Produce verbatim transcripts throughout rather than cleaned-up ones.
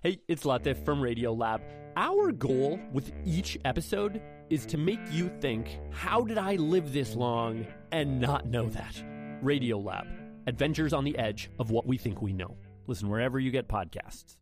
Hey, it's Latif from Radiolab. Our goal with each episode is to make you think, how did I live this long and not know that? Radiolab, adventures on the edge of what we think we know. Listen wherever you get podcasts.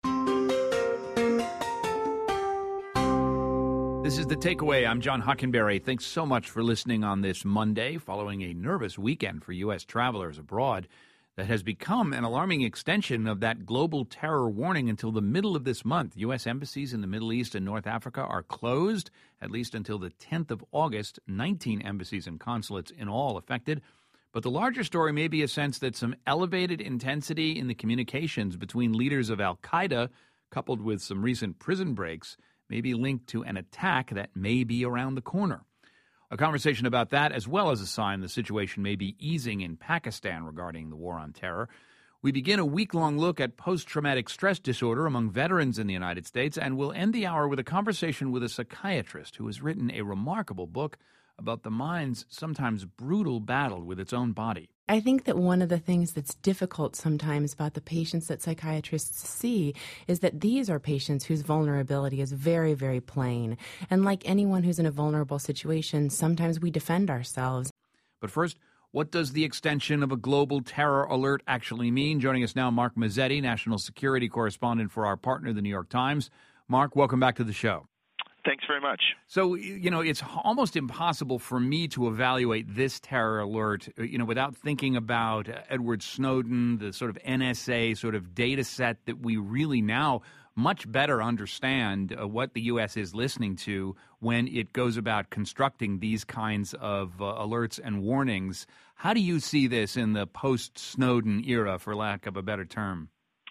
This is The Takeaway. I'm John Hockenberry. Thanks so much for listening on this Monday, following a nervous weekend for U S travelers abroad that has become an alarming extension of that global terror warning until the middle of this month. U S embassies in the Middle East and North Africa are closed, at least until the tenth of August. nineteen embassies and consulates in all affected. But the larger story may be a sense that some elevated intensity in the communications between leaders of al-Qaeda, coupled with some recent prison breaks, may be linked to an attack that may be around the corner. A conversation about that, as well as a sign the situation may be easing in Pakistan regarding the war on terror. We begin a week-long look at post-traumatic stress disorder among veterans in the United States, and we'll end the hour with a conversation with a psychiatrist who has written a remarkable book about the mind's sometimes brutal battle with its own body. I think that one of the things that's difficult sometimes about the patients that psychiatrists see is that these are patients whose vulnerability is very, very plain. And like anyone who's in a vulnerable situation, sometimes we defend ourselves. But first, what does the extension of a global terror alert actually mean? Joining us now, Mark Mazzetti, national security correspondent for our partner, The New York Times. Mark, welcome back to the show. Thanks very much. So, you know, it's almost impossible for me to evaluate this terror alert, you know, without thinking about Edward Snowden, the sort of N S A sort of data set that we really now much better understand uh, what the U S is listening to when it goes about constructing these kinds of uh, alerts and warnings. How do you see this in the post-Snowden era, for lack of a better term?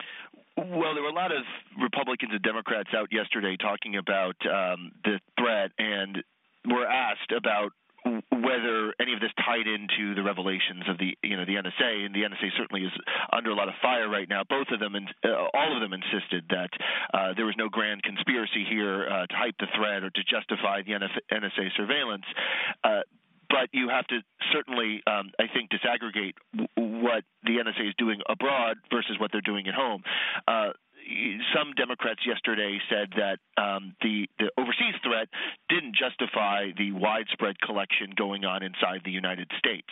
Well, there were a lot of Republicans and Democrats out yesterday talking about um, the threat, and were asked about whether any of this tied into the revelations of the, you know, the N S A, and the N S A certainly is under a lot of fire right now. Both of them, and uh, all of them, insisted that uh, there was no grand conspiracy here uh, to hype the threat or to justify the N S A surveillance. Uh, But you have to certainly, um, I think, disaggregate w- what the N S A is doing abroad versus what they're doing at home. Uh, some Democrats yesterday said that um, the, the overseas threat didn't justify the widespread collection going on inside the United States.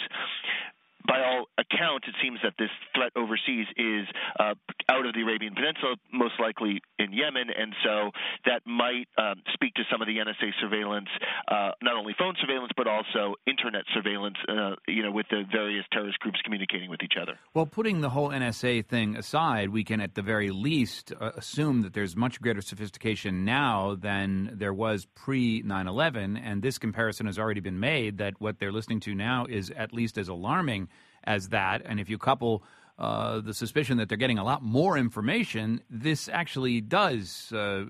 By all accounts, it seems that this threat overseas is uh, out of the Arabian Peninsula, most likely in Yemen, and so that might um, speak to some of the N S A surveillance, uh, not only phone surveillance, but also internet surveillance, uh, you know, with the various terrorist groups communicating with each other. Well, putting the whole N S A thing aside, we can at the very least uh, assume that there's much greater sophistication now than there was pre nine eleven, and this comparison has already been made that what they're listening to now is at least as alarming as that. And if you couple uh, the suspicion that they're getting a lot more information, this actually does uh,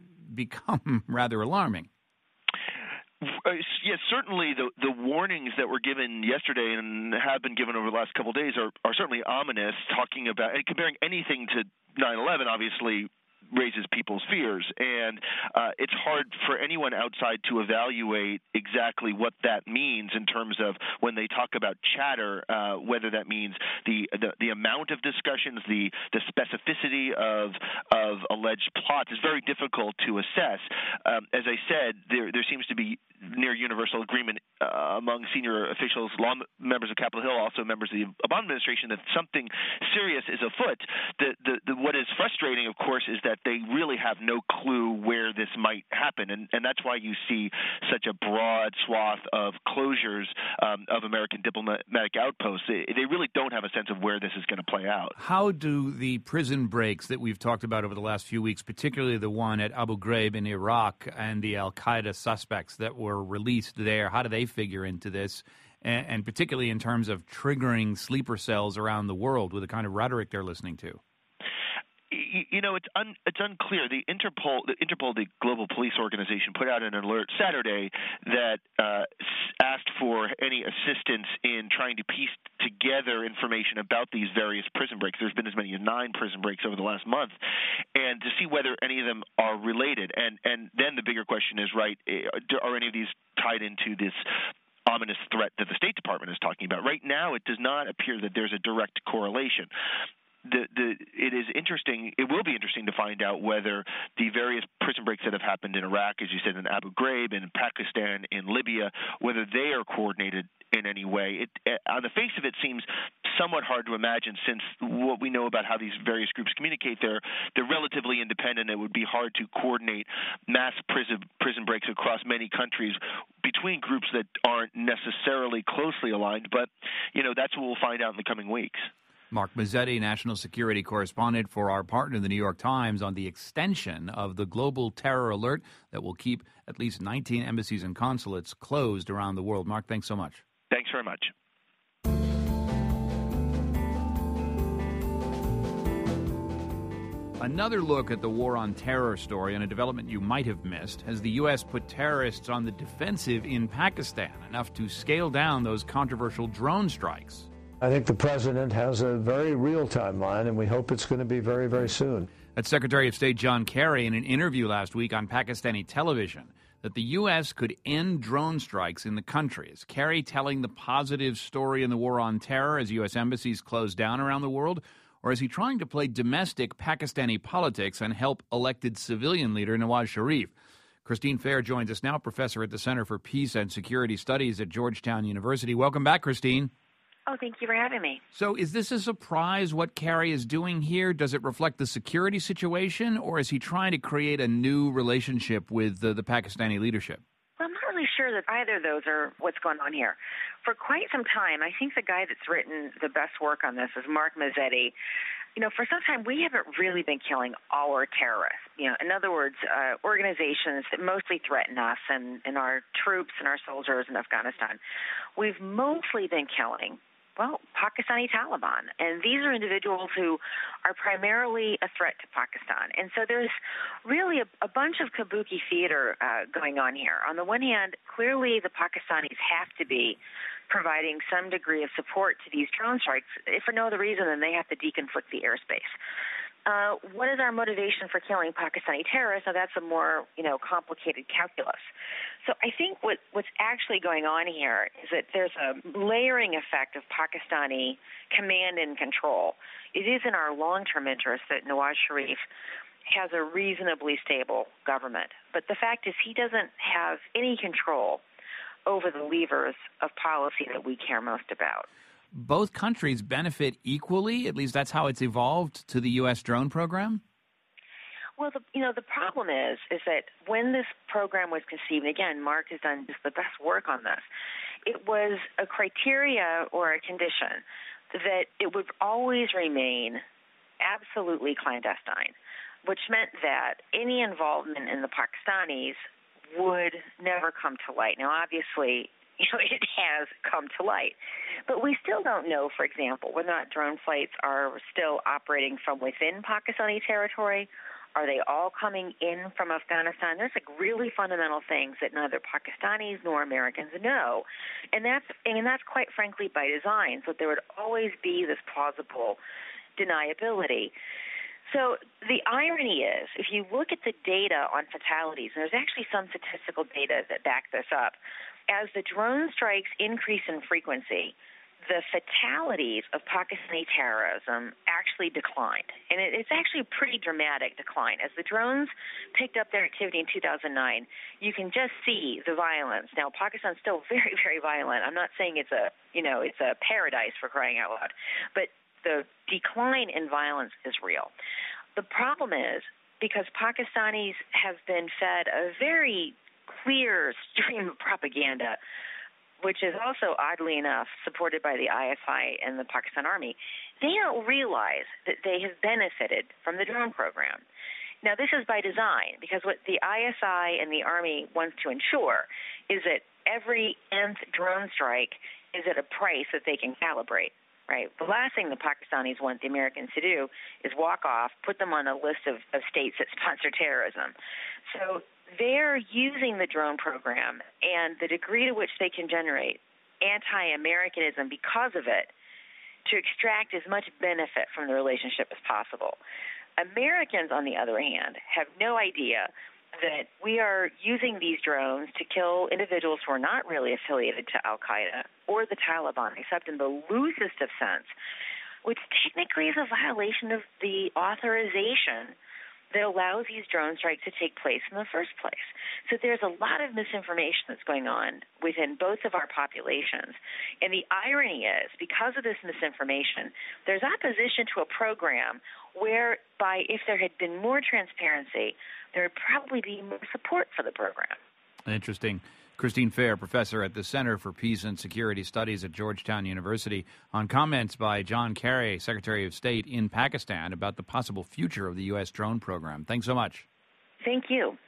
become rather alarming. Yes, certainly the the warnings that were given yesterday and have been given over the last couple of days are, are certainly ominous, talking about and comparing anything to nine eleven, obviously raises people's fears, and uh, it's hard for anyone outside to evaluate exactly what that means in terms of when they talk about chatter, uh, whether that means the, the the amount of discussions, the the specificity of of alleged plots is very difficult to assess. Um, as I said, there there seems to be near universal agreement uh, among senior officials, law members of Capitol Hill, also members of the Obama administration, that something serious is afoot. The, the, the, what is frustrating, of course, is that they really have no clue where this might happen, and, and that's why you see such a broad swath of closures um, of American diplomatic outposts. They, they really don't have a sense of where this is going to play out. How do the prison breaks that we've talked about over the last few weeks, particularly the one at Abu Ghraib in Iraq and the al-Qaeda suspects that were released there, how do they figure into this? And, and particularly in terms of triggering sleeper cells around the world with the kind of rhetoric they're listening to? You know, it's un, it's unclear. The Interpol, the Interpol, the global police organization, put out an alert Saturday that uh, asked for any assistance in trying to piece together information about these various prison breaks. There's been as many as nine prison breaks over the last month, and to see whether any of them are related. And and then the bigger question is, right, are any of these tied into this ominous threat that the State Department is talking about? Right now, it does not appear that there's a direct correlation. the, the, it is interesting. It will be interesting to find out whether the various prison breaks that have happened in Iraq, as you said, in Abu Ghraib, in Pakistan, in Libya, whether they are coordinated in any way. It, on the face of it, seems somewhat hard to imagine, since what we know about how these various groups communicate, they're they're relatively independent. It would be hard to coordinate mass prison prison breaks across many countries between groups that aren't necessarily closely aligned. But you know, that's what we'll find out in the coming weeks. Mark Mazzetti, national security correspondent for our partner, the New York Times, on the extension of the global terror alert that will keep at least nineteen embassies and consulates closed around the world. Mark, thanks so much. Thanks very much. Another look at the war on terror story, and a development you might have missed, has the U S put terrorists on the defensive in Pakistan, enough to scale down those controversial drone strikes. I think the president has a very real timeline, and we hope it's going to be very, very soon. That's Secretary of State John Kerry in an interview last week on Pakistani television, that the U S could end drone strikes in the country. Is Kerry telling the positive story in the war on terror as U S embassies close down around the world? Or is he trying to play domestic Pakistani politics and help elected civilian leader Nawaz Sharif? Christine Fair joins us now, professor at the Center for Peace and Security Studies at Georgetown University. Welcome back, Christine. Oh, thank you for having me. So is this a surprise what Kerry is doing here? Does it reflect the security situation, or is he trying to create a new relationship with the, the Pakistani leadership? Well, I'm not really sure that either of those are what's going on here. For quite some time, I think the guy that's written the best work on this is Mark Mazzetti. You know, for some time, we haven't really been killing our terrorists. You know, in other words, uh, organizations that mostly threaten us and, and our troops and our soldiers in Afghanistan. We've mostly been killing, well, Pakistani Taliban. And these are individuals who are primarily a threat to Pakistan. And so there's really a, a bunch of kabuki theater uh, going on here. On the one hand, clearly the Pakistanis have to be providing some degree of support to these drone strikes, if for no other reason than they have to deconflict the airspace. Uh, what is our motivation for killing Pakistani terrorists? Now, that's a more, you know, complicated calculus. So I think what, what's actually going on here is that there's a layering effect of Pakistani command and control. It is in our long-term interest that Nawaz Sharif has a reasonably stable government. But the fact is he doesn't have any control over the levers of policy that we care most about. Both countries benefit equally, at least that's how it's evolved, to the U S drone program? Well, the, you know, the problem is, is that when this program was conceived, and again, Mark has done just the best work on this, it was a criteria or a condition that it would always remain absolutely clandestine, which meant that any involvement in the Pakistanis would never come to light. Now, obviously, you know, it has come to light. But we still don't know, for example, whether or not drone flights are still operating from within Pakistani territory. Are they all coming in from Afghanistan? There's like really fundamental things that neither Pakistanis nor Americans know. And that's, and that's quite frankly by design, so there would always be this plausible deniability. So the irony is, if you look at the data on fatalities, and there's actually some statistical data that back this up, as the drone strikes increase in frequency, the fatalities of Pakistani terrorism actually declined. And it, it's actually a pretty dramatic decline. As the drones picked up their activity in two thousand nine, you can just see the violence. Now, Pakistan's still very, very violent. I'm not saying it's a, you know, it's a paradise for crying out loud, but the decline in violence is real. The problem is, because Pakistanis have been fed a very clear stream of propaganda, which is also, oddly enough, supported by the I S I and the Pakistan Army, they don't realize that they have benefited from the drone program. Now, this is by design, because what the I S I and the Army wants to ensure is that every nth drone strike is at a price that they can calibrate. Right. The last thing the Pakistanis want the Americans to do is walk off, put them on a list of, of states that sponsor terrorism. So they're using the drone program and the degree to which they can generate anti-Americanism because of it to extract as much benefit from the relationship as possible. Americans, on the other hand, have no idea that we are using these drones to kill individuals who are not really affiliated to al-Qaeda or the Taliban, except in the loosest of sense, which technically is a violation of the authorization that allows these drone strikes to take place in the first place. So there's a lot of misinformation that's going on within both of our populations. And the irony is, because of this misinformation, there's opposition to a program whereby if there had been more transparency, there would probably be more support for the program. Interesting. Christine Fair, professor at the Center for Peace and Security Studies at Georgetown University, on comments by John Kerry, Secretary of State in Pakistan, about the possible future of the U S drone program. Thanks so much. Thank you.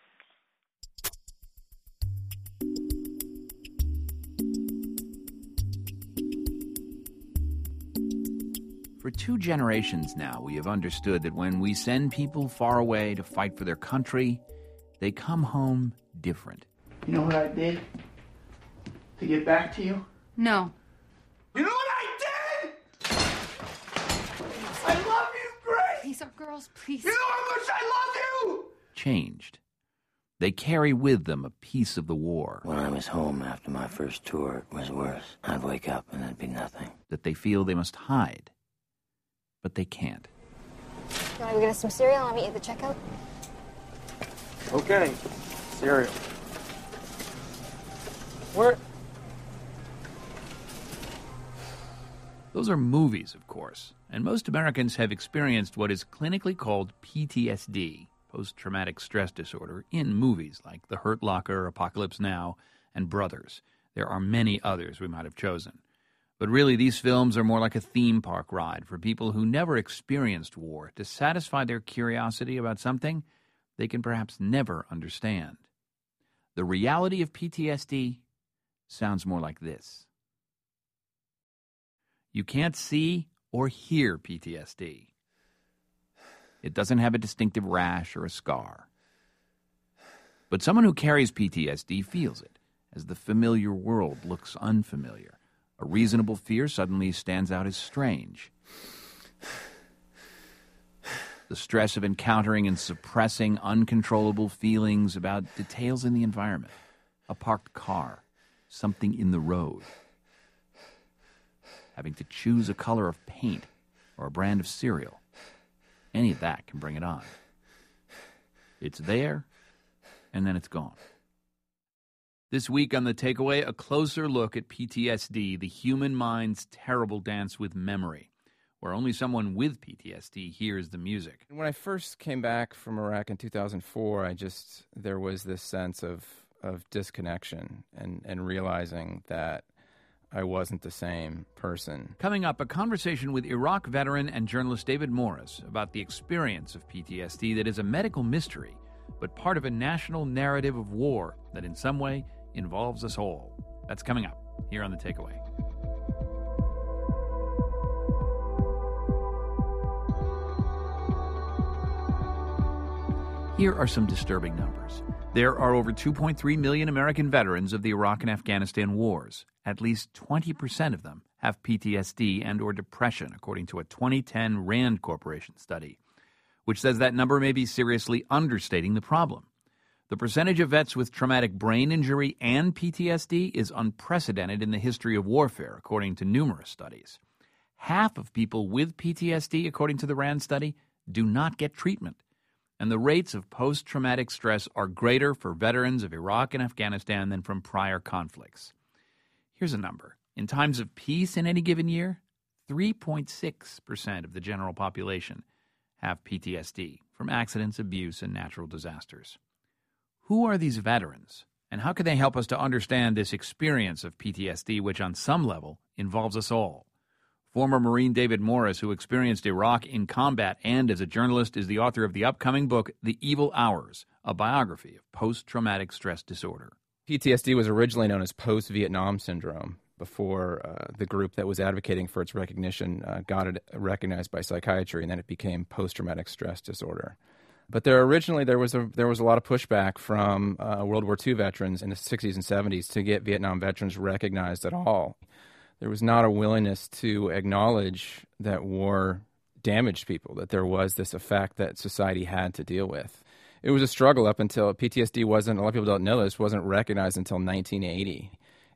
For two generations now, we have understood that when we send people far away to fight for their country, they come home different. You know what I did to get back to you? No. You know what I did? I love you, Grace! These are girls, please. You know how much I love you! Changed. They carry with them a piece of the war. When I was home after my first tour, it was worse. I'd wake up and there'd be nothing. That they feel they must hide. But they can't. You want to go get us some cereal? I'll meet you at the checkout. Okay, cereal. Where? Those are movies, of course, and most Americans have experienced what is clinically called P T S D, post-traumatic stress disorder, in movies like The Hurt Locker, Apocalypse Now, and Brothers. There are many others we might have chosen. But really, these films are more like a theme park ride for people who never experienced war to satisfy their curiosity about something they can perhaps never understand. The reality of P T S D sounds more like this. You can't see or hear P T S D. It doesn't have a distinctive rash or a scar. But someone who carries P T S D feels it, as the familiar world looks unfamiliar. A reasonable fear suddenly stands out as strange. The stress of encountering and suppressing uncontrollable feelings about details in the environment, a parked car, something in the road. Having to choose a color of paint or a brand of cereal. Any of that can bring it on. It's there, and then it's gone. This week on The Takeaway, a closer look at P T S D, the human mind's terrible dance with memory, where only someone with P T S D hears the music. When I first came back from Iraq in two thousand four, I just, there was this sense of, of disconnection and, and realizing that I wasn't the same person. Coming up, a conversation with Iraq veteran and journalist David Morris about the experience of P T S D that is a medical mystery, but part of a national narrative of war that in some way involves us all. That's coming up here on The Takeaway. Here are some disturbing numbers. There are over two point three million American veterans of the Iraq and Afghanistan wars. At least twenty percent of them have P T S D and or depression, according to a twenty ten RAND Corporation study, which says that number may be seriously understating the problem. The percentage of vets with traumatic brain injury and P T S D is unprecedented in the history of warfare, according to numerous studies. Half of people with P T S D, according to the RAND study, do not get treatment. And the rates of post-traumatic stress are greater for veterans of Iraq and Afghanistan than from prior conflicts. Here's a number. In times of peace in any given year, three point six percent of the general population have P T S D from accidents, abuse, and natural disasters. Who are these veterans, and how can they help us to understand this experience of P T S D, which on some level involves us all? Former Marine David Morris, who experienced Iraq in combat and as a journalist, is the author of the upcoming book, The Evil Hours, a biography of post-traumatic stress disorder. P T S D was originally known as post-Vietnam syndrome before uh, the group that was advocating for its recognition uh, got it recognized by psychiatry, and then it became post-traumatic stress disorder. But there originally there was a there was a lot of pushback from uh, World War Two veterans in the sixties and seventies to get Vietnam veterans recognized at all. There was not a willingness to acknowledge that war damaged people, that there was this effect that society had to deal with. It was a struggle up until P T S D wasn't, a lot of people don't know this, wasn't recognized until nineteen eighty.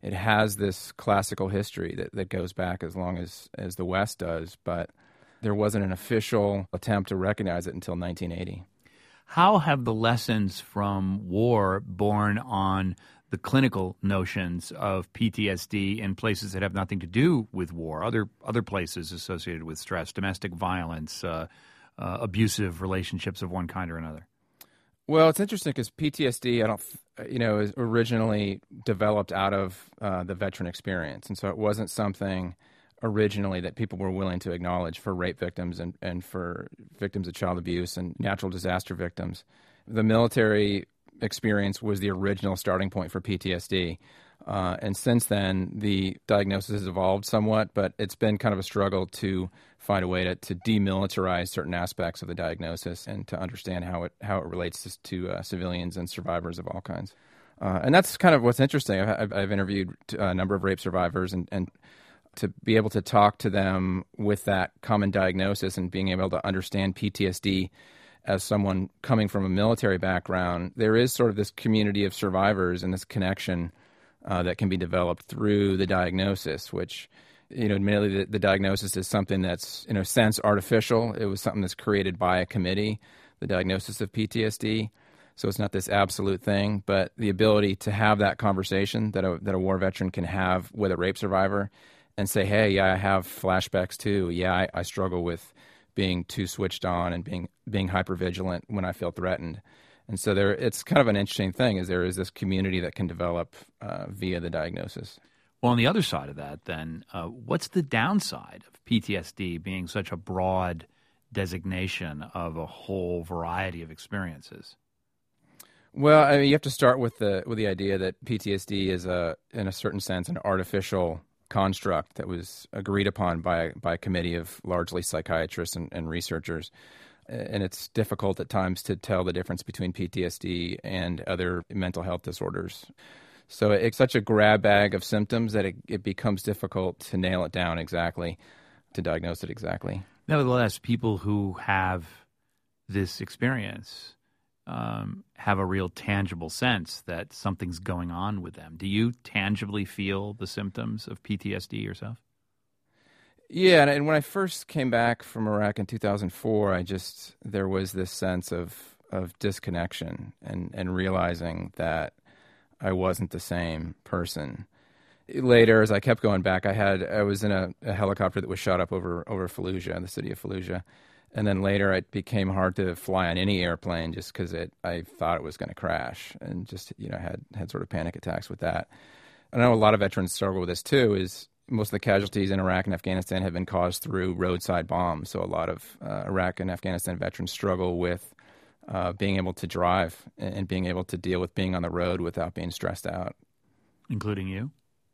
It has this classical history that, that goes back as long as, as the West does, but there wasn't an official attempt to recognize it until nineteen eighty. How have the lessons from war borne on the clinical notions of P T S D in places that have nothing to do with war, other other places associated with stress, domestic violence, uh, uh, abusive relationships of one kind or another? Well, it's interesting because P T S D, I don't, you know, is originally developed out of uh, the veteran experience, and so it wasn't something originally that people were willing to acknowledge for rape victims and, and for victims of child abuse and natural disaster victims. The military experience was the original starting point for P T S D. Uh, and since then, the diagnosis has evolved somewhat, but it's been kind of a struggle to find a way to, to demilitarize certain aspects of the diagnosis and to understand how it how it relates to, to uh, civilians and survivors of all kinds. Uh, and that's kind of what's interesting. I've, I've interviewed a number of rape survivors, and, and to be able to talk to them with that common diagnosis and being able to understand P T S D as someone coming from a military background, there is sort of this community of survivors and this connection uh, that can be developed through the diagnosis, which, you know, admittedly, the, the diagnosis is something that's, in a sense, artificial. It was something that's created by a committee, the diagnosis of P T S D. So it's not this absolute thing, but the ability to have that conversation that a, that a war veteran can have with a rape survivor and say, hey, yeah, I have flashbacks too. Yeah, I, I struggle with being too switched on and being being hypervigilant when I feel threatened. And so there, it's kind of an interesting thing, is there is this community that can develop uh, via the diagnosis. Well, on the other side of that, then, uh, what's the downside of P T S D being such a broad designation of a whole variety of experiences? Well, I mean, you have to start with the with the idea that P T S D is, a, in a certain sense, an artificial construct that was agreed upon by by a committee of largely psychiatrists and, and researchers. And it's difficult at times to tell the difference between P T S D and other mental health disorders. So it's such a grab bag of symptoms that it, it becomes difficult to nail it down exactly, to diagnose it exactly. Nevertheless, people who have this experience um, have a real tangible sense that something's going on with them. Do you tangibly feel the symptoms of P T S D yourself? Yeah, and, and when I first came back from Iraq in two thousand four, I just, there was this sense of, of disconnection and, and realizing that I wasn't the same person. Later, as I kept going back, I had, I was in a, a helicopter that was shot up over, over Fallujah, the city of Fallujah. And then later it became hard to fly on any airplane just because it, I thought it was going to crash, and just, you know, had, had sort of panic attacks with that. I know a lot of veterans struggle with this too, is most of the casualties in Iraq and Afghanistan have been caused through roadside bombs. So a lot of uh, Iraq and Afghanistan veterans struggle with uh, being able to drive and being able to deal with being on the road without being stressed out. Including you?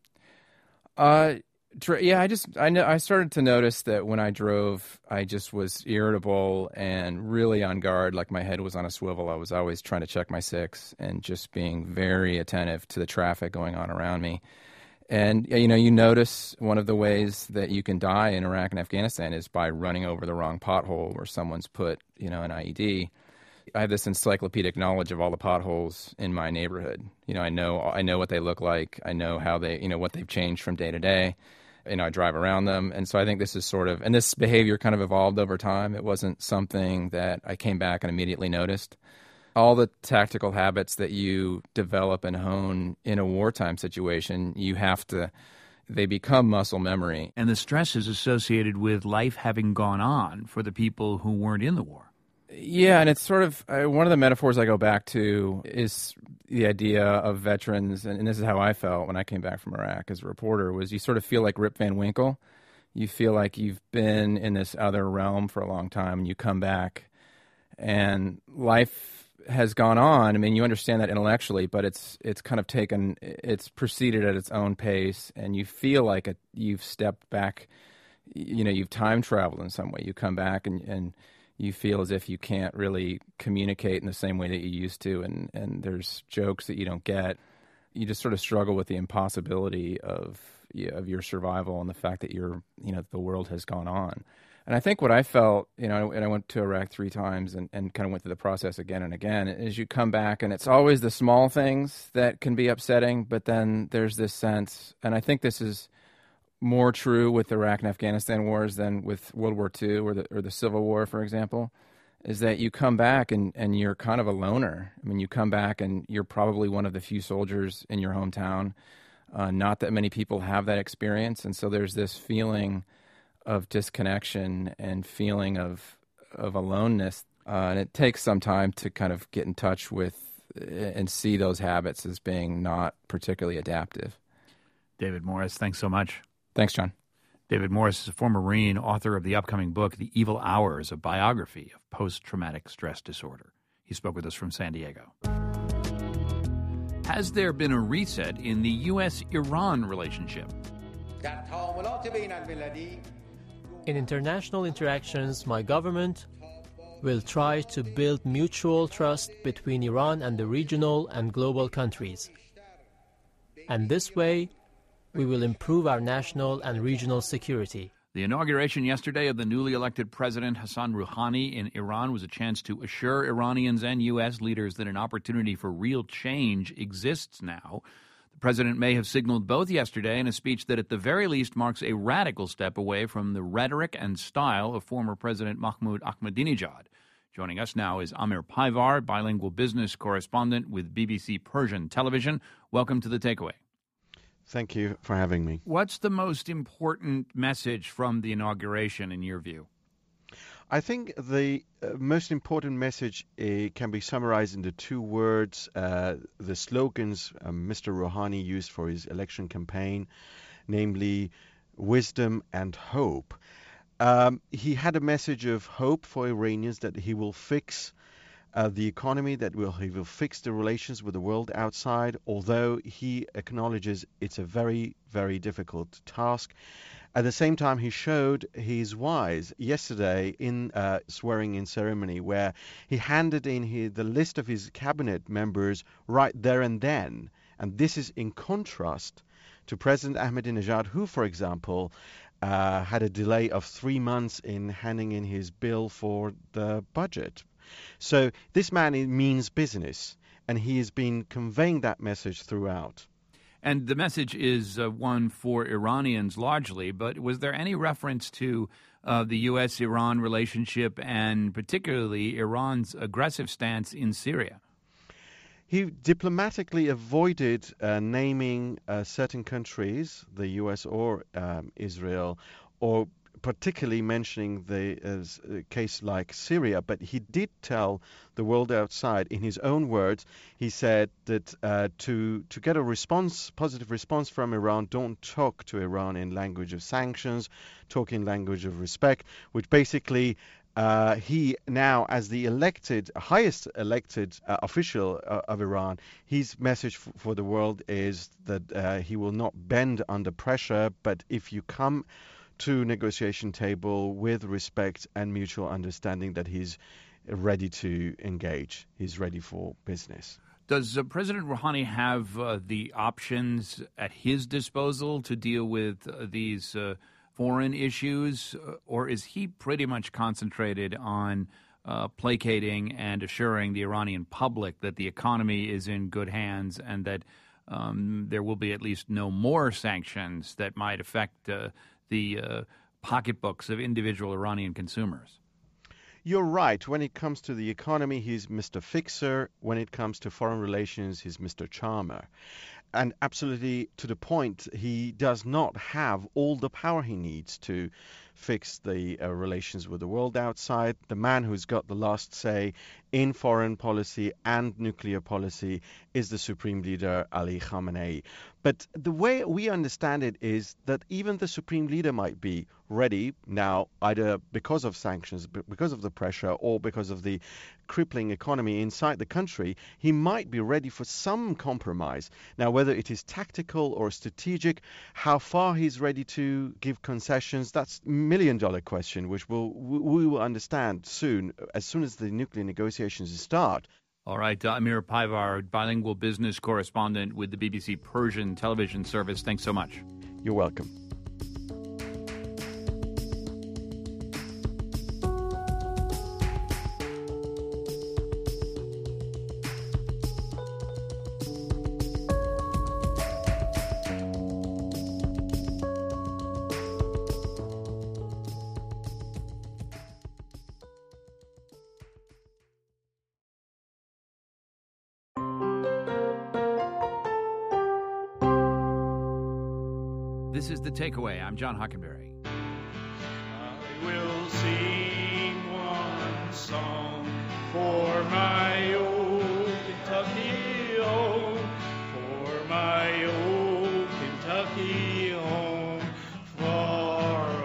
Uh, yeah, I just I know I started to notice that when I drove, I just was irritable and really on guard, like my head was on a swivel. I was always trying to check my six and just being very attentive to the traffic going on around me. And, you know, you notice one of the ways that you can die in Iraq and Afghanistan is by running over the wrong pothole where someone's put, you know, an I E D. I have this encyclopedic knowledge of all the potholes in my neighborhood. You know, I know I know what they look like. I know how they, you know, what they've changed from day to day. You know, I drive around them. And so I think this is sort of, and this behavior kind of evolved over time. It wasn't something that I came back and immediately noticed. All the tactical habits that you develop and hone in a wartime situation, you have to, they become muscle memory. And the stress is associated with life having gone on for the people who weren't in the war. Yeah, and it's sort of, uh, one of the metaphors I go back to is the idea of veterans, and, and this is how I felt when I came back from Iraq as a reporter, was you sort of feel like Rip Van Winkle. You feel like you've been in this other realm for a long time, and you come back, and life has gone on. I mean, you understand that intellectually, but it's it's kind of taken, it's proceeded at its own pace, and you feel like a, you've stepped back, you know, you've time traveled in some way. You come back and, and you feel as if you can't really communicate in the same way that you used to, and, and there's jokes that you don't get. You just sort of struggle with the impossibility of of your survival and the fact that you're, you know, the world has gone on. And I think what I felt, you know, and I went to Iraq three times and, and kind of went through the process again and again, is you come back and it's always the small things that can be upsetting, but then there's this sense, and I think this is more true with the Iraq and Afghanistan wars than with World War Two or the or the Civil War, for example, is that you come back and, and you're kind of a loner. I mean, you come back and you're probably one of the few soldiers in your hometown. Uh, not that many people have that experience, and so there's this feeling of disconnection and feeling of of aloneness, uh, and it takes some time to kind of get in touch with and see those habits as being not particularly adaptive. David Morris, thanks so much. Thanks, John. David Morris is a former Marine, author of the upcoming book, The Evil Hours, a biography of post-traumatic stress disorder. He spoke with us from San Diego. Has there been a reset in the U S Iran relationship? In international interactions, my government will try to build mutual trust between Iran and the regional and global countries. And this way, we will improve our national and regional security. The inauguration yesterday of the newly elected President Hassan Rouhani in Iran was a chance to assure Iranians and U S leaders that an opportunity for real change exists now. The president may have signaled both yesterday in a speech that at the very least marks a radical step away from the rhetoric and style of former President Mahmoud Ahmadinejad. Joining us now is Amir Paivar, bilingual business correspondent with B B C Persian Television. Welcome to The Takeaway. Thank you for having me. What's the most important message from the inauguration in your view? I think the uh, most important message uh, can be summarized into two words, uh, the slogans um, Mister Rouhani used for his election campaign, namely wisdom and hope. Um, he had a message of hope for Iranians that he will fix uh, the economy, that will he will fix the relations with the world outside, although he acknowledges it's a very, very difficult task. At the same time, he showed he's wise yesterday in a swearing-in ceremony where he handed in his, the list of his cabinet members right there and then. And this is in contrast to President Ahmadinejad, who, for example, uh, had a delay of three months in handing in his bill for the budget. So this man means business, and he has been conveying that message throughout. And the message is uh, one for Iranians largely, but was there any reference to uh, the U S Iran relationship and particularly Iran's aggressive stance in Syria? He diplomatically avoided uh, naming uh, certain countries, the U S or um, Israel, or particularly mentioning the uh, case like Syria, but he did tell the world outside, in his own words, he said that uh, to to get a response, positive response from Iran, don't talk to Iran in language of sanctions, talk in language of respect, which basically uh, he now, as the elected, highest elected uh, official uh, of Iran, his message f- for the world is that uh, he will not bend under pressure, but if you come to negotiation table with respect and mutual understanding that he's ready to engage. He's ready for business. Does uh, President Rouhani have uh, the options at his disposal to deal with uh, these uh, foreign issues, or is he pretty much concentrated on uh, placating and assuring the Iranian public that the economy is in good hands and that um, there will be at least no more sanctions that might affect uh, the uh, pocketbooks of individual Iranian consumers? You're right. When it comes to the economy, he's Mister Fixer. When it comes to foreign relations, he's Mister Charmer. And absolutely to the point, he does not have all the power he needs to fix the uh, relations with the world outside. The man who's got the last say in foreign policy and nuclear policy is the Supreme Leader, Ali Khamenei. But the way we understand it is that even the Supreme Leader might be ready now, either because of sanctions, because of the pressure, or because of the crippling economy inside the country, he might be ready for some compromise. Now, whether it is tactical or strategic, how far he's ready to give concessions, that's a million-dollar question, which we'll, we will understand soon, as soon as the nuclear negotiations start. All right, uh, Amir Paivar, bilingual business correspondent with the B B C Persian Television Service. Thanks so much. You're welcome. This is The Takeaway. I'm John Hockenberry. I will sing one song for my old Kentucky home, for my old Kentucky home, far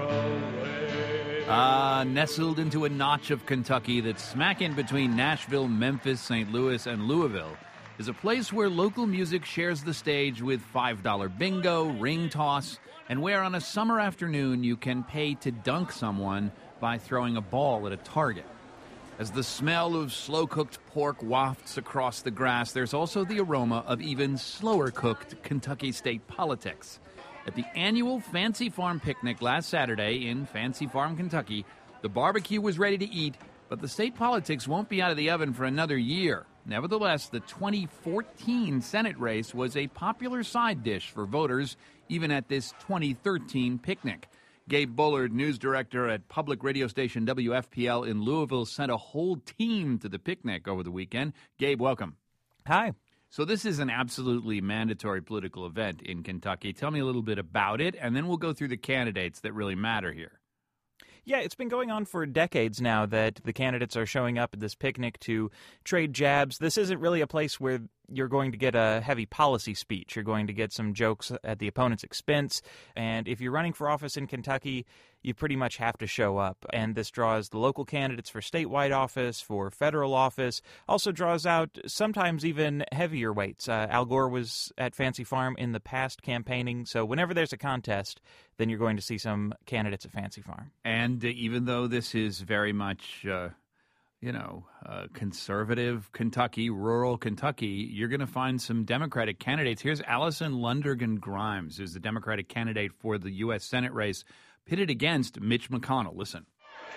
away. Ah, uh, nestled into a notch of Kentucky that's smack in between Nashville, Memphis, Saint Louis, and Louisville is a place where local music shares the stage with five dollar bingo, ring toss, and where on a summer afternoon you can pay to dunk someone by throwing a ball at a target. As the smell of slow-cooked pork wafts across the grass, there's also the aroma of even slower-cooked Kentucky state politics. At the annual Fancy Farm picnic last Saturday in Fancy Farm, Kentucky, the barbecue was ready to eat, but the state politics won't be out of the oven for another year. Nevertheless, the twenty fourteen Senate race was a popular side dish for voters, even at this twenty thirteen picnic. Gabe Bullard, news director at public radio station W F P L in Louisville, sent a whole team to the picnic over the weekend. Gabe, welcome. Hi. So this is an absolutely mandatory political event in Kentucky. Tell me a little bit about it, and then we'll go through the candidates that really matter here. Yeah, it's been going on for decades now that the candidates are showing up at this picnic to trade jabs. This isn't really a place where you're going to get a heavy policy speech. You're going to get some jokes at the opponent's expense. And if you're running for office in Kentucky, you pretty much have to show up. And this draws the local candidates for statewide office, for federal office, also draws out sometimes even heavier weights. Uh, Al Gore was at Fancy Farm in the past campaigning. So whenever there's a contest, then you're going to see some candidates at Fancy Farm. And uh, even though this is very much... Uh... you know, uh, conservative Kentucky, rural Kentucky, you're going to find some Democratic candidates. Here's Allison Lundergan Grimes, who's the Democratic candidate for the U S Senate race, pitted against Mitch McConnell. Listen.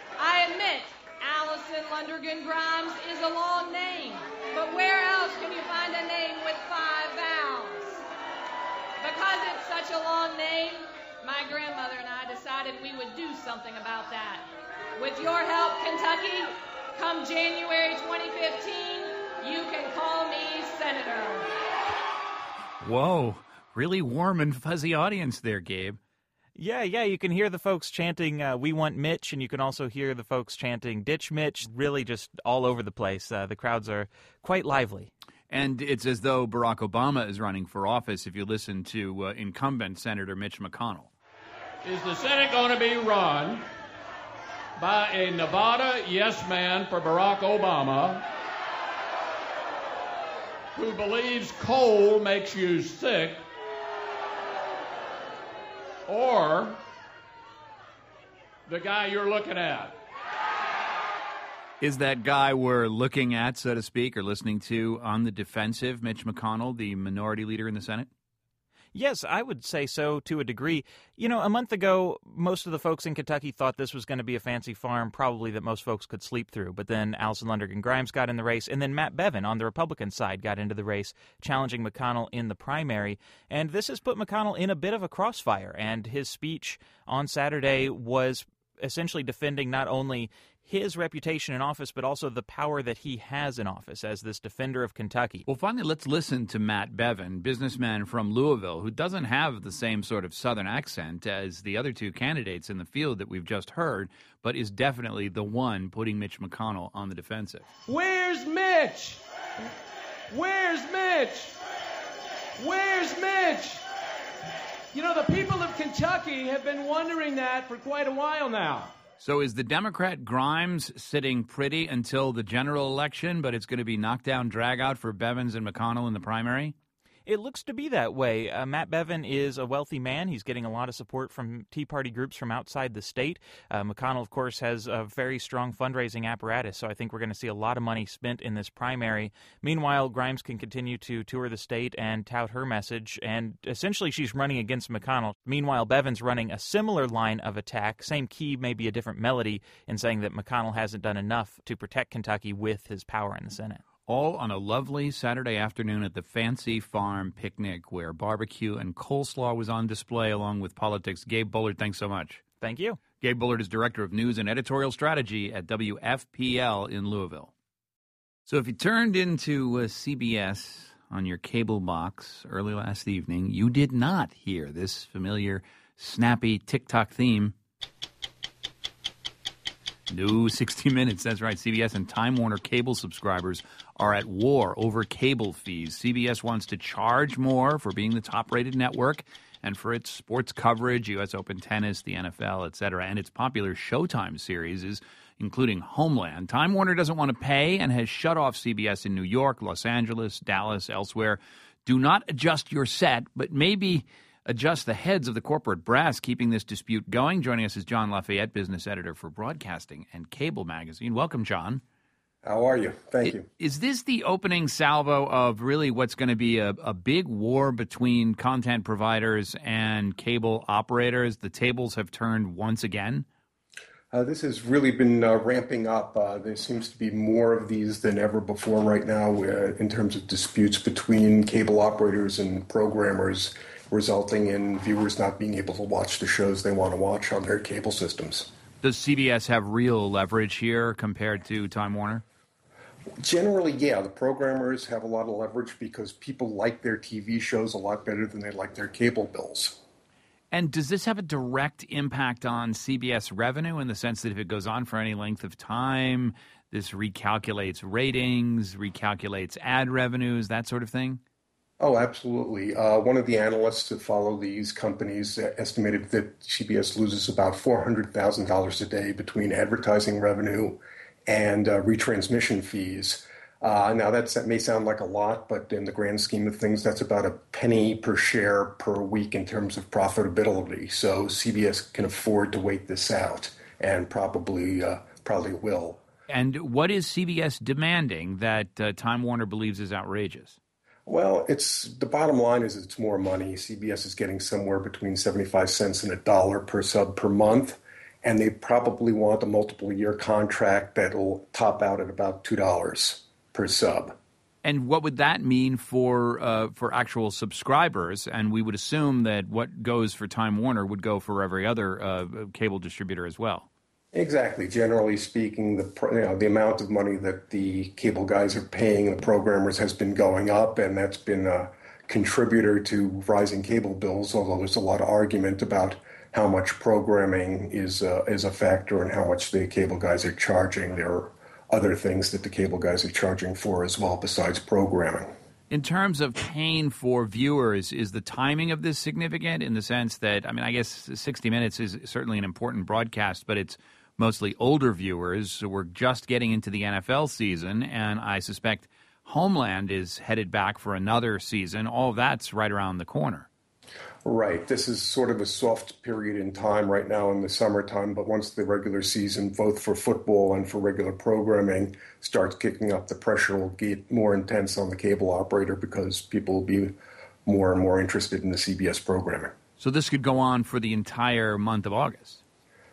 I admit Allison Lundergan Grimes is a long name, but where else can you find a name with five vowels? Because it's such a long name, my grandmother and I decided we would do something about that. With your help, Kentucky, come January twenty fifteen, you can call me Senator. Whoa, really warm and fuzzy audience there, Gabe. Yeah, yeah, you can hear the folks chanting, uh, we want Mitch, and you can also hear the folks chanting, ditch Mitch, really just all over the place. Uh, the crowds are quite lively. And it's as though Barack Obama is running for office if you listen to uh, incumbent Senator Mitch McConnell. Is the Senate going to be run by a Nevada yes man for Barack Obama who believes coal makes you sick, or the guy you're looking at? Is that guy we're looking at, so to speak, or listening to on the defensive, Mitch McConnell, the minority leader in the Senate? Yes, I would say so to a degree. You know, a month ago, most of the folks in Kentucky thought this was going to be a fancy farm, probably that most folks could sleep through. But then Allison Lundergan Grimes got in the race, and then Matt Bevin on the Republican side got into the race, challenging McConnell in the primary. And this has put McConnell in a bit of a crossfire. And his speech on Saturday was essentially defending not only his reputation in office, but also the power that he has in office as this defender of Kentucky. Well, finally, let's listen to Matt Bevin, businessman from Louisville, who doesn't have the same sort of Southern accent as the other two candidates in the field that we've just heard, but is definitely the one putting Mitch McConnell on the defensive. Where's Mitch? Where's Mitch? Where's Mitch? You know, the people of Kentucky have been wondering that for quite a while now. So is the Democrat Grimes sitting pretty until the general election, but it's going to be knockdown, drag-out for Bevins and McConnell in the primary? It looks to be that way. Uh, Matt Bevin is a wealthy man. He's getting a lot of support from Tea Party groups from outside the state. Uh, McConnell, of course, has a very strong fundraising apparatus, so I think we're going to see a lot of money spent in this primary. Meanwhile, Grimes can continue to tour the state and tout her message, and essentially she's running against McConnell. Meanwhile, Bevin's running a similar line of attack, same key, maybe a different melody, in saying that McConnell hasn't done enough to protect Kentucky with his power in the Senate. All on a lovely Saturday afternoon at the Fancy Farm picnic, where barbecue and coleslaw was on display along with politics. Gabe Bullard, thanks so much. Thank you. Gabe Bullard is Director of News and Editorial Strategy at W F P L in Louisville. So if you turned into uh, C B S on your cable box early last evening, you did not hear this familiar snappy TikTok theme. No sixty minutes. That's right. C B S and Time Warner cable subscribers are at war over cable fees. C B S wants to charge more for being the top-rated network and for its sports coverage, U S Open tennis, the N F L, et cetera, and its popular Showtime series, is including Homeland. Time Warner doesn't want to pay and has shut off C B S in New York, Los Angeles, Dallas, elsewhere. Do not adjust your set, but maybe adjust the heads of the corporate brass keeping this dispute going. Joining us is John Lafayette, business editor for Broadcasting and Cable Magazine. Welcome, John. How are you? Thank you. Is this the opening salvo of really what's going to be a, a big war between content providers and cable operators? The tables have turned once again? Uh, this has really been uh, ramping up. Uh, there seems to be more of these than ever before right now uh, in terms of disputes between cable operators and programmers, resulting in viewers not being able to watch the shows they want to watch on their cable systems. Does C B S have real leverage here compared to Time Warner? Generally, yeah. The programmers have a lot of leverage because people like their T V shows a lot better than they like their cable bills. And does this have a direct impact on C B S revenue in the sense that if it goes on for any length of time, this recalculates ratings, recalculates ad revenues, that sort of thing? Oh, absolutely. Uh, one of the analysts that follow these companies estimated that C B S loses about four hundred thousand dollars a day between advertising revenue and uh, retransmission fees. Uh, now, that's, that may sound like a lot, but in the grand scheme of things, that's about a penny per share per week in terms of profitability. So C B S can afford to wait this out, and probably uh, probably will. And what is C B S demanding that uh, Time Warner believes is outrageous? Well, it's the bottom line is it's more money. C B S is getting somewhere between seventy-five cents and a dollar per sub per month, and they probably want a multiple-year contract that will top out at about two dollars per sub. And what would that mean for uh, for actual subscribers? And we would assume that what goes for Time Warner would go for every other uh, cable distributor as well. Exactly. Generally speaking, the you know, the amount of money that the cable guys are paying the programmers has been going up, and that's been a contributor to rising cable bills, although there's a lot of argument about how much programming is, uh, is a factor and how much the cable guys are charging. There are other things that the cable guys are charging for as well besides programming. In terms of paying for viewers, is the timing of this significant in the sense that, I mean, I guess sixty minutes is certainly an important broadcast, but it's mostly older viewers. So we're just getting into the N F L season, and I suspect Homeland is headed back for another season. All of that's right around the corner. Right. This is sort of a soft period in time right now in the summertime, but once the regular season, both for football and for regular programming, starts kicking up, the pressure will get more intense on the cable operator because people will be more and more interested in the C B S programming. So this could go on for the entire month of August?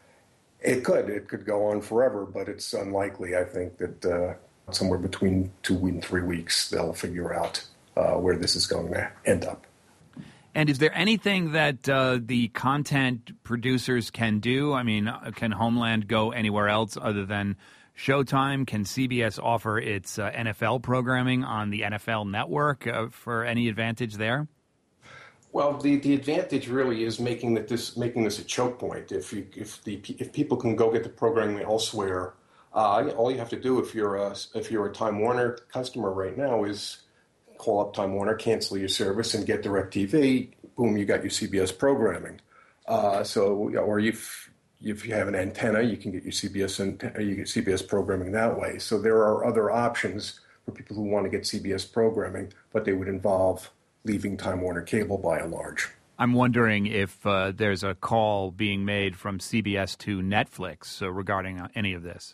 It could. It could go on forever, but it's unlikely. I think that uh, somewhere between two and three weeks, they'll figure out uh, where this is going to end up. And is there anything that uh, the content producers can do? I mean, can Homeland go anywhere else other than Showtime? Can C B S offer its uh, N F L programming on the N F L network uh, for any advantage there? Well, the, the advantage really is making that this making this a choke point. If you, if the if people can go get the programming elsewhere, uh, all you have to do if you're a if you're a Time Warner customer right now is call up Time Warner, cancel your service, and get DirecTV. Boom, you got your C B S programming. Uh, so, or if if you have an antenna, you can get your C B S and you get C B S programming that way. So there are other options for people who want to get C B S programming, but they would involve leaving Time Warner Cable by and large. I'm wondering if uh, there's a call being made from C B S to Netflix uh, regarding uh, any of this.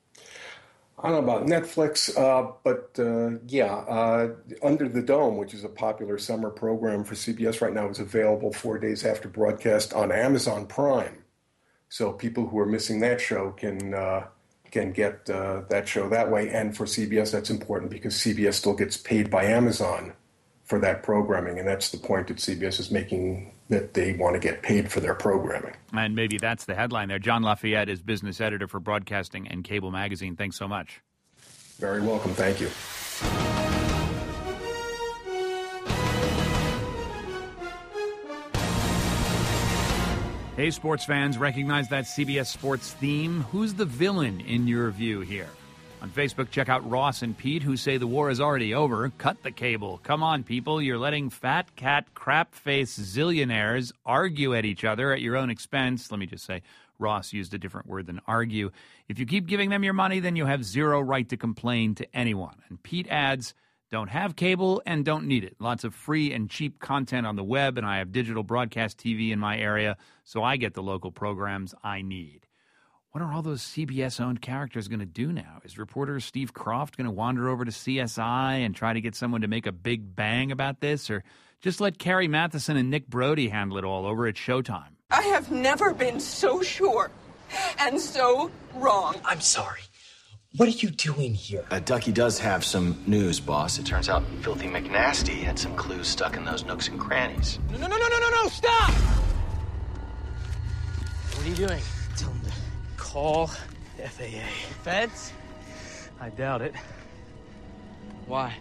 I don't know about Netflix, uh, but uh, yeah, uh, Under the Dome, which is a popular summer program for C B S right now, is available four days after broadcast on Amazon Prime. So people who are missing that show can uh, can get uh, that show that way. And for C B S, that's important because C B S still gets paid by Amazon for that programming, and that's the point that C B S is making, that they want to get paid for their programming. And maybe that's the headline there. John Lafayette is business editor for Broadcasting and Cable Magazine. Thanks so much. Very welcome. Thank you. Hey, sports fans, recognize that C B S Sports theme? Who's the villain in your view here? On Facebook, check out Ross and Pete, who say the war is already over. Cut the cable. Come on, people. You're letting fat cat crap-face zillionaires argue at each other at your own expense. Let me just say, Ross used a different word than argue. If you keep giving them your money, then you have zero right to complain to anyone. And Pete adds, don't have cable and don't need it. Lots of free and cheap content on the web, and I have digital broadcast T V in my area, so I get the local programs I need. What are all those C B S-owned characters going to do now? Is reporter Steve Kroft going to wander over to C S I and try to get someone to make a big bang about this? Or just let Carrie Matheson and Nick Brody handle it all over at Showtime? I have never been so sure and so wrong. I'm sorry. What are you doing here? Uh, Ducky does have some news, boss. It turns out Filthy McNasty had some clues stuck in those nooks and crannies. No, no, no, no, no, no, no, stop! What are you doing? Tell him to call F A A. Feds? I doubt it. Why?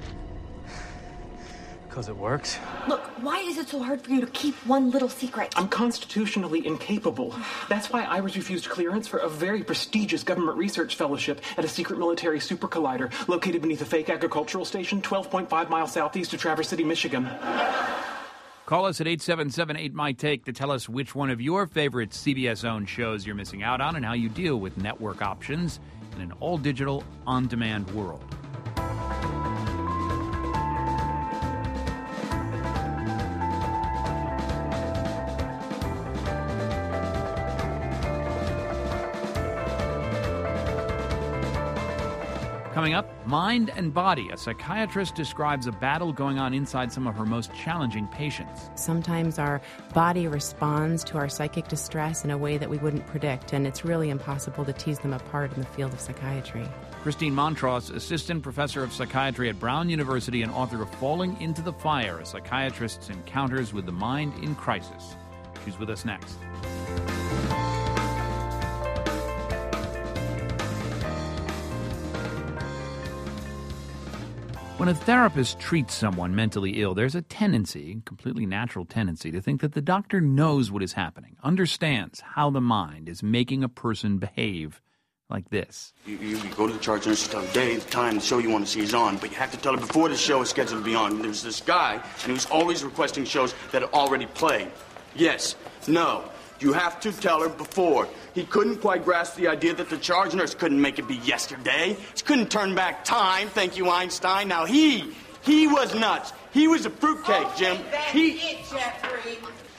Because it works. Look, why is it so hard for you to keep one little secret? I'm constitutionally incapable. That's why I was refused clearance for a very prestigious government research fellowship at a secret military super collider located beneath a fake agricultural station twelve point five miles southeast of Traverse City, Michigan. Call us at eight seven seven eight, M Y T A K E to tell us which one of your favorite C B S-owned shows you're missing out on and how you deal with network options in an all-digital, on-demand world. Coming up, Mind and Body. A psychiatrist describes a battle going on inside some of her most challenging patients. Sometimes our body responds to our psychic distress in a way that we wouldn't predict, and it's really impossible to tease them apart in the field of psychiatry. Christine Montross, assistant professor of psychiatry at Brown University and author of Falling into the Fire, a psychiatrist's encounters with the mind in crisis. She's with us next. When a therapist treats someone mentally ill, there's a tendency, completely natural tendency, to think that the doctor knows what is happening, understands how the mind is making a person behave like this. You, you, you go to the charge nurse, tell the day, the time, the show you want to see is on, but you have to tell her before the show is scheduled to be on. There's this guy, and he was always requesting shows that are already played. Yes, no. You have to tell her before. He couldn't quite grasp the idea that the charge nurse couldn't make it be yesterday. He couldn't turn back time, thank you, Einstein. Now he, he was nuts. He was a fruitcake, okay, Jim. That's he... it, Jeffrey.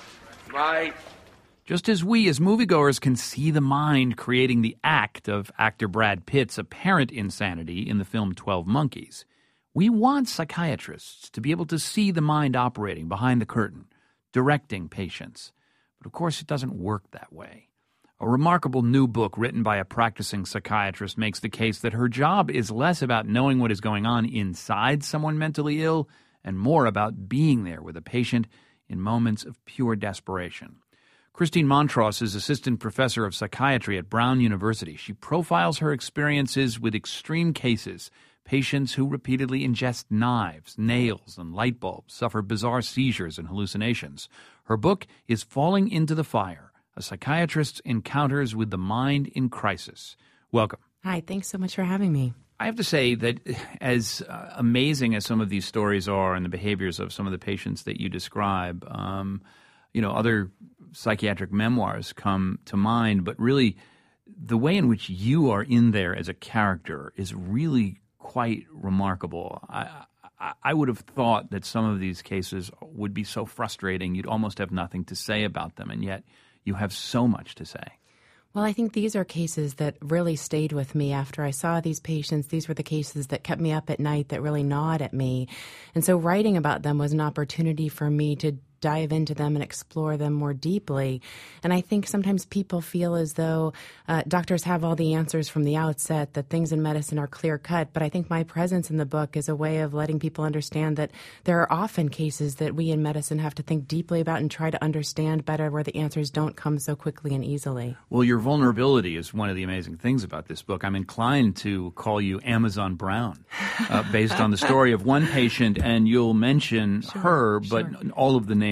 Right. Just as we as moviegoers can see the mind creating the act of actor Brad Pitt's apparent insanity in the film twelve Monkeys, we want psychiatrists to be able to see the mind operating behind the curtain, directing patients. But of course, it doesn't work that way. A remarkable new book written by a practicing psychiatrist makes the case that her job is less about knowing what is going on inside someone mentally ill and more about being there with a patient in moments of pure desperation. Christine Montross is assistant professor of psychiatry at Brown University. She profiles her experiences with extreme cases, patients who repeatedly ingest knives, nails, and light bulbs, suffer bizarre seizures and hallucinations. Her book is Falling into the Fire, a psychiatrist's encounters with the mind in crisis. Welcome. Hi, thanks so much for having me. I have to say that as uh, amazing as some of these stories are and the behaviors of some of the patients that you describe, um, you know, other psychiatric memoirs come to mind, but really the way in which you are in there as a character is really quite remarkable. I, I, I would have thought that some of these cases would be so frustrating you'd almost have nothing to say about them, and yet you have so much to say. Well, I think these are cases that really stayed with me after I saw these patients. These were the cases that kept me up at night, that really gnawed at me. And so writing about them was an opportunity for me to dive into them and explore them more deeply. And I think sometimes people feel as though uh, doctors have all the answers from the outset, that things in medicine are clear-cut. But I think my presence in the book is a way of letting people understand that there are often cases that we in medicine have to think deeply about and try to understand better, where the answers don't come so quickly and easily. Well, your vulnerability is one of the amazing things about this book. I'm inclined to call you Amazon Brown, uh, based on the story of one patient, and you'll mention sure, her, but sure. all of the names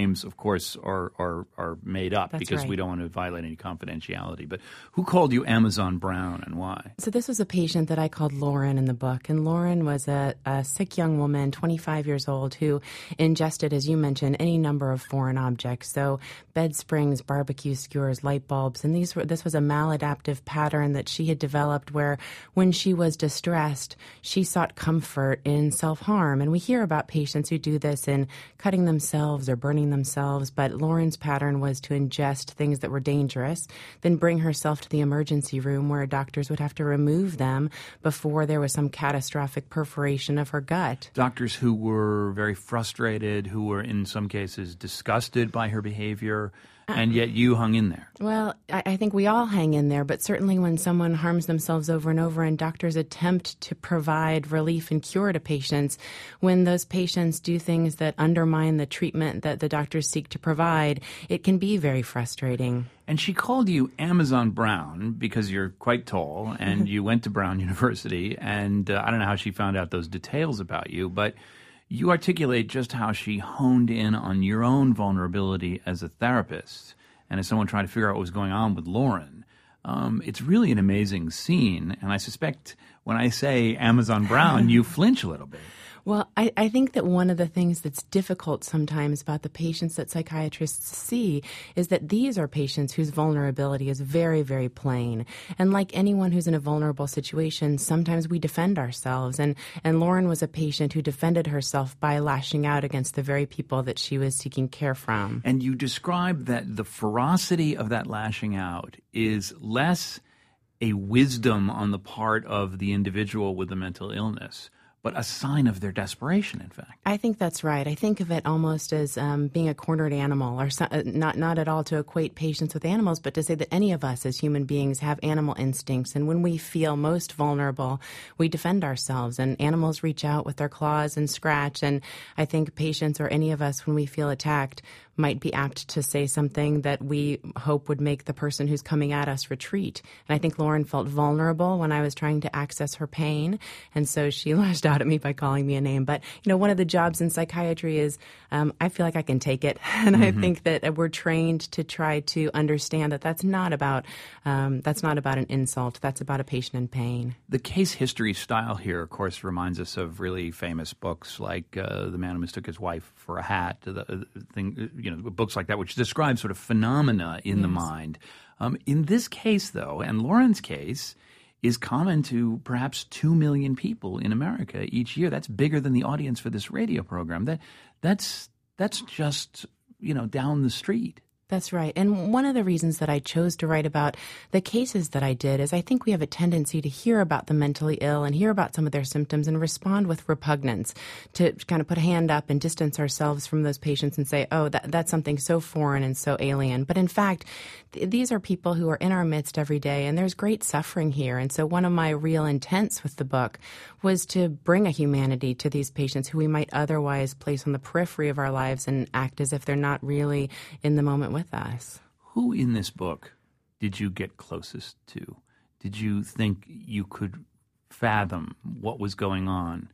names, of course, are are, are made up That's because right. we don't want to violate any confidentiality. But who called you Amazon Brown and why? So this was a patient that I called Lauren in the book. And Lauren was a, a sick young woman, twenty-five years old, who ingested, as you mentioned, any number of foreign objects. So bed springs, barbecue skewers, light bulbs. And these were this was a maladaptive pattern that she had developed where when she was distressed, she sought comfort in self-harm. And we hear about patients who do this in cutting themselves or burning themselves. But Lauren's pattern was to ingest things that were dangerous, then bring herself to the emergency room where doctors would have to remove them before there was some catastrophic perforation of her gut. Doctors who were very frustrated, who were in some cases disgusted by her behavior, and yet you hung in there. Well, I, I think we all hang in there, but certainly when someone harms themselves over and over and doctors attempt to provide relief and cure to patients, when those patients do things that undermine the treatment that the doctors seek to provide, it can be very frustrating. And she called you Amazon Brown because you're quite tall and you went to Brown University, and uh, I don't know how she found out those details about you, but you articulate just how she honed in on your own vulnerability as a therapist and as someone trying to figure out what was going on with Lauren. Um, it's really an amazing scene, and I suspect when I say Amazon Brown, you flinch a little bit. Well, I, I think that one of the things that's difficult sometimes about the patients that psychiatrists see is that these are patients whose vulnerability is very, very plain. And like anyone who's in a vulnerable situation, sometimes we defend ourselves. And, and Lauren was a patient who defended herself by lashing out against the very people that she was seeking care from. And you describe that the ferocity of that lashing out is less a wisdom on the part of the individual with the mental illness, but a sign of their desperation, in fact. I think that's right. I think of it almost as um, being a cornered animal, or so, uh, not not at all to equate patients with animals, but to say that any of us as human beings have animal instincts. And when we feel most vulnerable, we defend ourselves. And animals reach out with their claws and scratch. And I think patients or any of us, when we feel attacked, might be apt to say something that we hope would make the person who's coming at us retreat. And I think Lauren felt vulnerable when I was trying to access her pain, and so she lashed out at me by calling me a name. But, you know, one of the jobs in psychiatry is um, I feel like I can take it, and mm-hmm. I think that we're trained to try to understand that that's not about um, that's not about an insult. That's about a patient in pain. The case history style here, of course, reminds us of really famous books like uh, The Man Who Mistook His Wife for a Hat, the, the thing. You know, books like that, which describe sort of phenomena in yes. the mind. Um, in this case, though, and Lauren's case is common to perhaps two million people in America each year. That's bigger than the audience for this radio program. That that's that's just, you know, down the street. That's right. And one of the reasons that I chose to write about the cases that I did is I think we have a tendency to hear about the mentally ill and hear about some of their symptoms and respond with repugnance, to kind of put a hand up and distance ourselves from those patients and say, oh, that, that's something so foreign and so alien. But in fact, th- these are people who are in our midst every day, and there's great suffering here. And so one of my real intents with the book was to bring a humanity to these patients who we might otherwise place on the periphery of our lives and act as if they're not really in the moment with us. Who in this book did you get closest to? Did you think you could fathom what was going on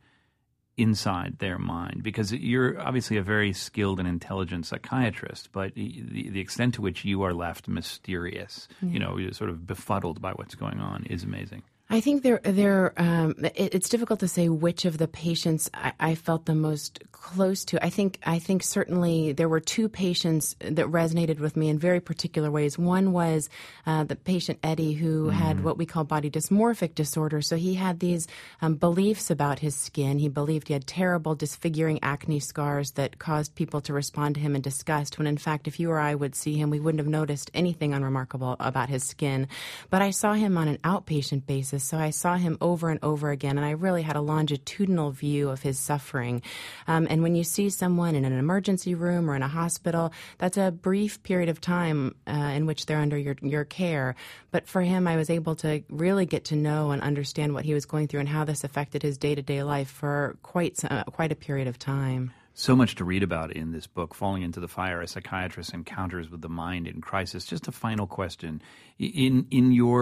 inside their mind? Because you're obviously a very skilled and intelligent psychiatrist, but the, the extent to which you are left mysterious, yeah. you know, you're sort of befuddled by what's going on is amazing. I think there, there. Um, it, it's difficult to say which of the patients I, I felt the most close to. I think, I think certainly there were two patients that resonated with me in very particular ways. One was uh, the patient Eddie, who mm-hmm. had what we call body dysmorphic disorder. So he had these um, beliefs about his skin. He believed he had terrible, disfiguring acne scars that caused people to respond to him in disgust. When in fact, if you or I would see him, we wouldn't have noticed anything unremarkable about his skin. But I saw him on an outpatient basis. So I saw him over and over again, and I really had a longitudinal view of his suffering. Um, and when you see someone in an emergency room or in a hospital, that's a brief period of time uh, in which they're under your, your care. But for him, I was able to really get to know and understand what he was going through and how this affected his day-to-day life for quite uh, quite a period of time. So much to read about in this book, Falling into the Fire, a psychiatrist's encounters with the mind in crisis. Just a final question. In in your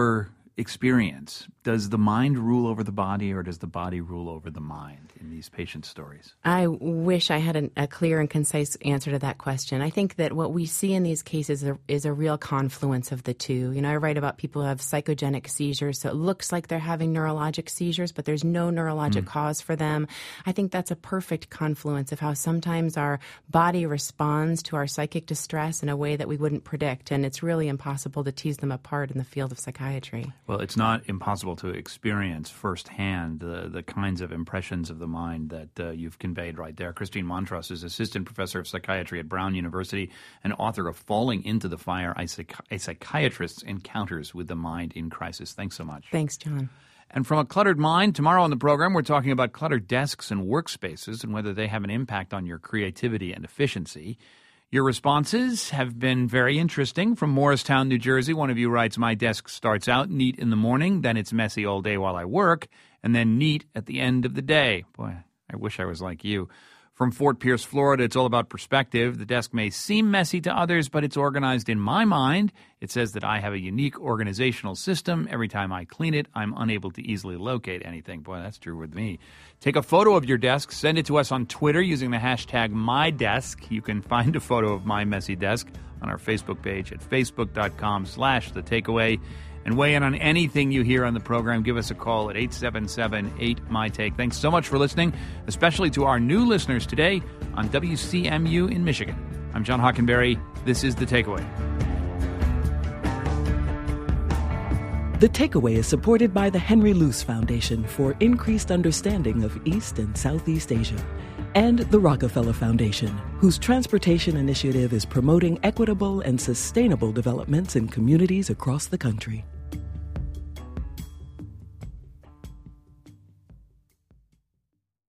experience, does the mind rule over the body, or does the body rule over the mind in these patient stories? I wish I had an, a clear and concise answer to that question. I think that what we see in these cases are, is a real confluence of the two. You know, I write about people who have psychogenic seizures, so it looks like they're having neurologic seizures, but there's no neurologic mm. cause for them. I think that's a perfect confluence of how sometimes our body responds to our psychic distress in a way that we wouldn't predict, and it's really impossible to tease them apart in the field of psychiatry. Well, it's not impossible to experience firsthand the, the kinds of impressions of the mind that uh, you've conveyed right there. Christine Montross is assistant professor of psychiatry at Brown University and author of Falling into the Fire, a, Psych- a Psychiatrist's Encounters with the Mind in Crisis. Thanks so much. Thanks, John. And from a cluttered mind, tomorrow on the program, we're talking about cluttered desks and workspaces and whether they have an impact on your creativity and efficiency. Your responses have been very interesting. From Morristown, New Jersey, one of you writes, my desk starts out neat in the morning, then it's messy all day while I work, and then neat at the end of the day. Boy, I wish I was like you. From Fort Pierce, Florida, it's all about perspective. The desk may seem messy to others, but it's organized in my mind. It says that I have a unique organizational system. Every time I clean it, I'm unable to easily locate anything. Boy, that's true with me. Take a photo of your desk. Send it to us on Twitter using the hashtag MyDesk. You can find a photo of my messy desk on our Facebook page at facebook.com slash the takeaway. And weigh in on anything you hear on the program. Give us a call at eight seven seven, eight, M Y, T A K E. Thanks so much for listening, especially to our new listeners today on W C M U in Michigan. I'm John Hockenberry. This is The Takeaway. The Takeaway is supported by the Henry Luce Foundation for increased understanding of East and Southeast Asia, and the Rockefeller Foundation, whose transportation initiative is promoting equitable and sustainable developments in communities across the country.